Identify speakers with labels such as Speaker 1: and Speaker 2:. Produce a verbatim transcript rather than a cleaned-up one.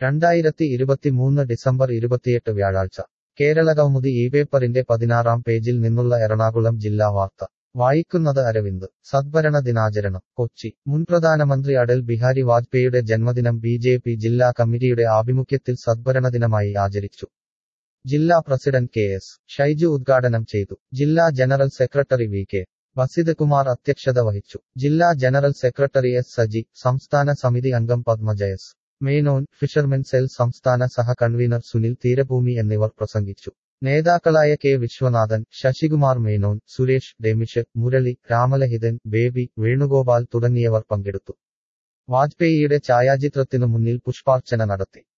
Speaker 1: രണ്ടായിരത്തി ഇരുപത്തിമൂന്ന് ഡിസംബർ ഇരുപത്തിയെട്ട് വ്യാഴാഴ്ച കേരളകൗമുദി ഈ പേപ്പറിന്റെ പതിനാറാം പേജിൽ നിന്നുള്ള എറണാകുളം ജില്ലാ വാർത്ത വായിക്കുന്നത് അരവിന്ദ് സദ്ഭരണ ദിനാചരണം കൊച്ചി മുൻ പ്രധാനമന്ത്രി അടൽ ബിഹാരി വാജ്പേയിയുടെ ജന്മദിനം ബി ജെ പി ജില്ലാ കമ്മിറ്റിയുടെ ആഭിമുഖ്യത്തിൽ സദ്ഭരണദിനമായി ആചരിച്ചു. ജില്ലാ പ്രസിഡന്റ് കെ എസ് ഷൈജു ഉദ്ഘാടനം ചെയ്തു. ജില്ലാ general secretary V K Basith Kumar അധ്യക്ഷത വഹിച്ചു. ജില്ലാ ജനറൽ സെക്രട്ടറി എസ് സജി, സംസ്ഥാന സമിതി അംഗം Padmaja S Menon, fishermen cell സംസ്ഥാന സഹ കൺവീനർ സുനിൽ തീരഭൂമി എന്നിവർ പ്രസംഗിച്ചു. നേതാക്കളായ കെ വിശ്വനാഥൻ, ശശികുമാർ മേനോൻ, സുരേഷ്, ഡെമിഷ്, മുരളി, രാമലഹിതൻ, ബേബി, വേണുഗോപാൽ തുടങ്ങിയവർ പങ്കെടുത്തു. വാജ്പേയിയുടെ ഛായാചിത്രത്തിനു മുന്നിൽ പുഷ്പാർച്ചന നടത്തി.